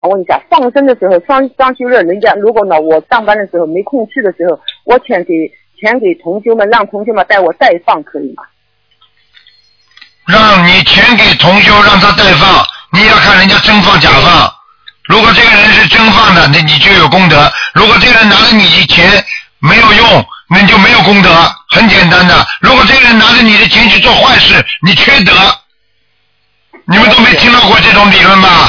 问一下，放生的时候，双休日，人家如果呢，我上班的时候没空去的时候，我钱给同修们，让同修们带我代放，可以吗？ 让你钱给同修，让他代放，你要看人家真放假放。如果这个人是真放的，那你就有功德；如果这个人拿着你的钱没有用，那你就没有功德。很简单的，如果这个人拿着你的钱去做坏事，你缺德。你们都没听到过这种理论吧？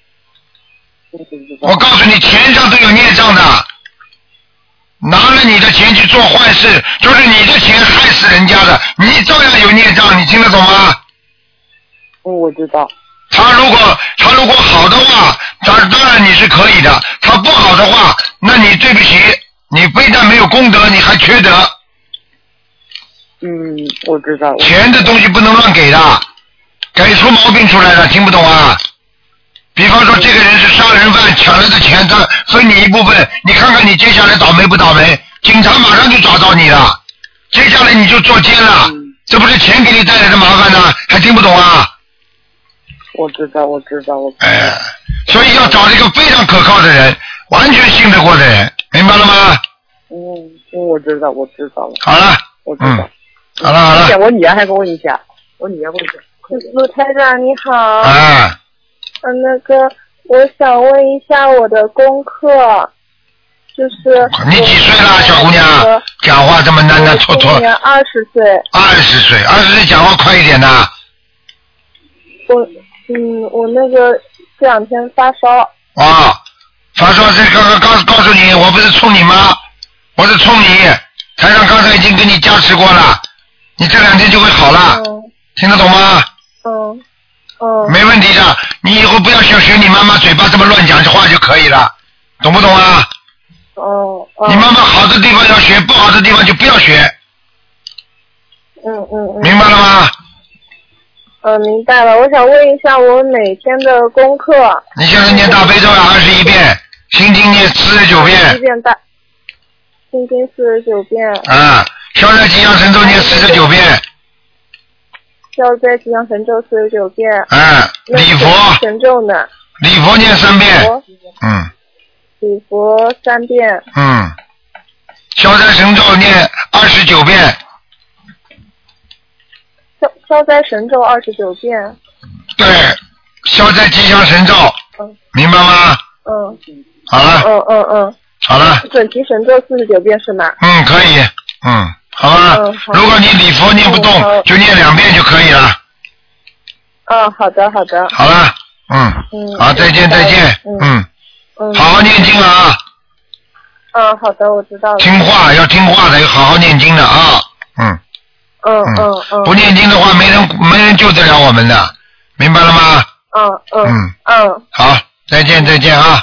我告诉你，钱上都有孽障的。拿了你的钱去做坏事，就是你的钱害死人家的，你照样有孽障，你听得懂吗？ 我知道。 他如果好的话，当然你是可以的；他不好的话，那你对不起，你非但没有功德，你还缺德。 我知道。 钱的东西不能乱给的，给出毛病出来了，听不懂啊？比方说，这个人是杀人犯，抢来的钱他分你一部分，你看看你接下来倒霉不倒霉？警察马上就找到你了，接下来你就坐监了，这不是钱给你带来的麻烦呢？还听不懂啊？ 我知道。 所以要找一个非常可靠的人，完全信得过的人，明白了吗？ 我知道了。 好了， 我知道。 好了。 我女儿还给我问一下， 卢台长你好。 那个我想问一下我的功课，就是你几岁了，小姑娘？讲话这么难难拖拖。 今年20岁。 20岁讲话快一点呐。 我那个这2天发烧。 发烧是刚告诉你，我不是冲你吗？我是冲你。台上刚才已经给你加持过了，你这2天就会好了。听得懂吗？没问题的，你以后不要学你妈妈嘴巴这么乱讲话就可以了，懂不懂啊？你妈妈好的地方要学，不好的地方就不要学。明白了吗？ 明白了。我想问一下我每天的功课。 你现在念大悲咒21遍，心经念49遍。 心经49遍。 消灾吉祥神咒念49遍。 消灾吉祥神咒49遍。 礼佛。 神咒呢？ 礼佛念3遍。 礼佛3遍。 消灾神咒念29遍。 消灾神咒29遍。 对，消灾吉祥神咒。明白吗？好了。好了。 准提神咒49遍是吗？ 可以。好吧。如果你礼佛念不动，就念2遍就可以了。 好的。 好了。好，再见。好好念经啊。 好的，我知道了。 听话，要听话的，要好好念经的啊。不念经的话，没人救得了我们的，明白了吗？好，再见啊。